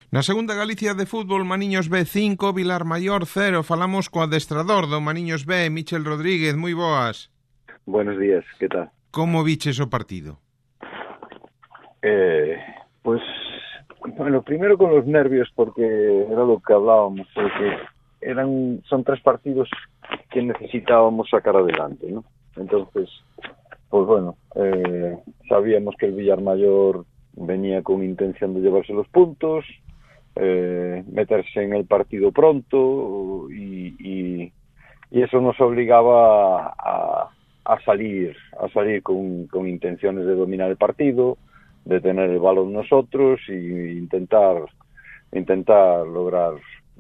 Na segunda Galicia de fútbol, Maniños B 5, Vilar Maior 0. Falamos co adestrador do Maniños B, Michel Rodríguez. Moi boas. Buenos días, ¿qué tal? Como viches o partido? Pues, bueno, primero con los nervios, porque era lo que hablábamos, porque son 3 partidos que necesitábamos sacar adelante, ¿no? Entonces, pues bueno, sabíamos que el Vilar Maior venía con intención de llevarse los puntos, meterse en el partido pronto y eso nos obligaba a salir con intenciones de dominar el partido, de tener el balón nosotros y intentar lograr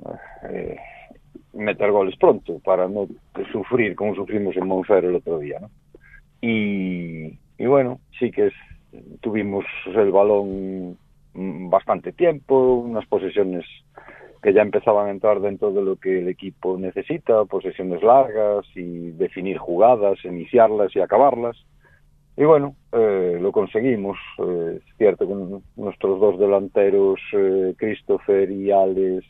meter goles pronto para no sufrir como sufrimos en Monfero el otro día, ¿no? Y bueno, sí que tuvimos el balón bastante tiempo, unas posesiones que ya empezaban a entrar dentro de lo que el equipo necesita, posesiones largas y definir jugadas, iniciarlas y acabarlas. Y bueno, lo conseguimos. Es cierto que nuestros 2 delanteros, Christopher y Alex,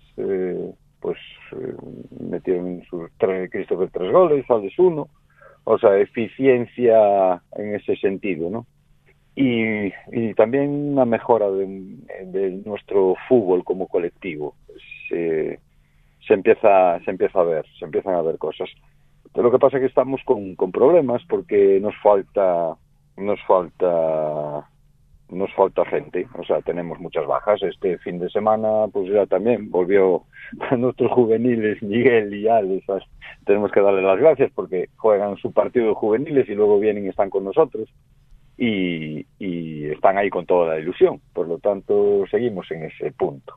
metieron Christopher 3 goles, Alex 1. O sea, eficiencia en ese sentido, ¿no? Y también una mejora de nuestro fútbol como colectivo. Se empiezan a ver cosas. Pero lo que pasa es que estamos con problemas porque nos falta gente, o sea, tenemos muchas bajas. Este fin de semana pues ya también volvió a nuestros juveniles Miguel y Alex. Tenemos que darle las gracias porque juegan su partido de juveniles y luego vienen y están con nosotros y están ahí con toda la ilusión. Por lo tanto, seguimos en ese punto.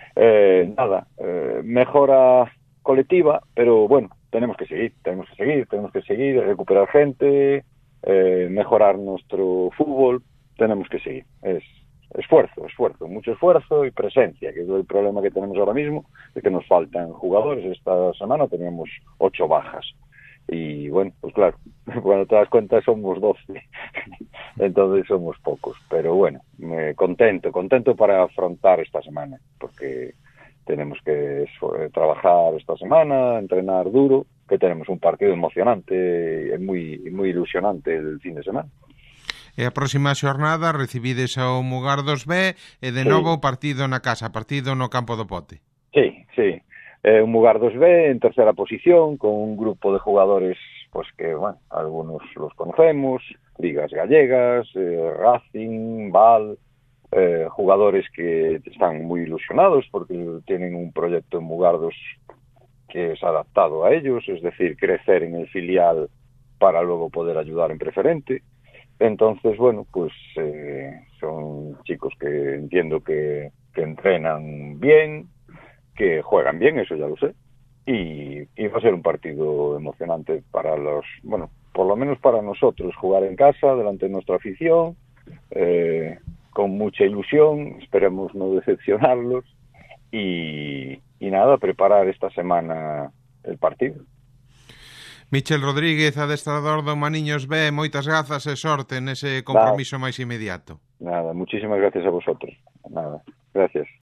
Mejora colectiva, pero bueno, tenemos que seguir, recuperar gente, mejorar nuestro fútbol, tenemos que seguir. Es esfuerzo, mucho esfuerzo y presencia, que es el problema que tenemos ahora mismo, de que nos faltan jugadores. Esta semana teníamos 8 bajas. Y bueno, pues claro, cuando te das cuenta somos 12, entonces somos pocos. Pero bueno, contento para afrontar esta semana, porque tenemos que trabajar esta semana, entrenar duro, que tenemos un partido emocionante, muy ilusionante el fin de semana. E a próxima xornada recibides ao Mugardos B e de novo partido na casa, partido no campo do Pote. Sí. Un Mugardos B en tercera posición, con un grupo de jugadores pues que, bueno, algunos los conocemos, ligas gallegas, Racing, Val, jugadores que están muy ilusionados porque tienen un proyecto en Mugardos que es adaptado a ellos, es decir, crecer en el filial para luego poder ayudar en preferente. Entonces, bueno, pues son chicos que entiendo que entrenan bien, que juegan bien, eso ya lo sé, y va a ser un partido emocionante para por lo menos para nosotros, jugar en casa, delante de nuestra afición, con mucha ilusión, esperemos no decepcionarlos, y nada, preparar esta semana el partido. Michel Rodríguez, adestrador do Maniños B, moitas grazas e sorte nese compromiso máis inmediato. Nada, muchísimas gracias a vosotros. Nada, gracias.